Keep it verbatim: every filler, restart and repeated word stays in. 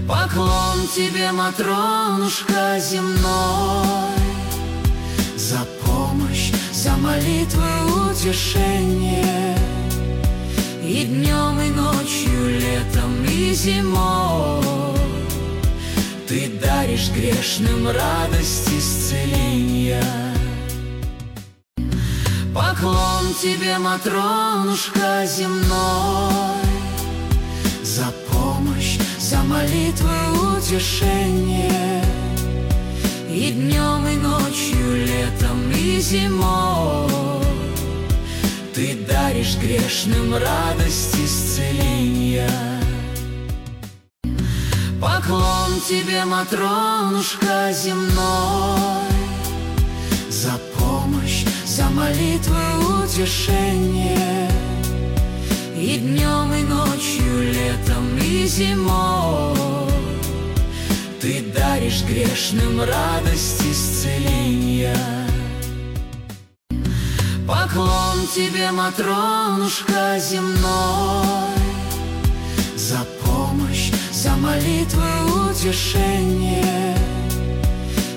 Поклон тебе, Матронушка земной, за помощь, за молитвы, утешение. И днем, и ночью, летом и зимой ты даришь грешным радость исцеления. Поклон тебе, Матронушка земной, за помощь, за молитвы, утешение. И днем, и ночью, летом и зимой ты даришь грешным радость исцеления. Поклон тебе, Матронушка земной, за помощь, за молитвы, утешение. И днем, и ночью, летом и зимой ты даришь грешным радость исцеления. Поклон тебе, Матронушка земной, за помощь, за молитвы, утешение.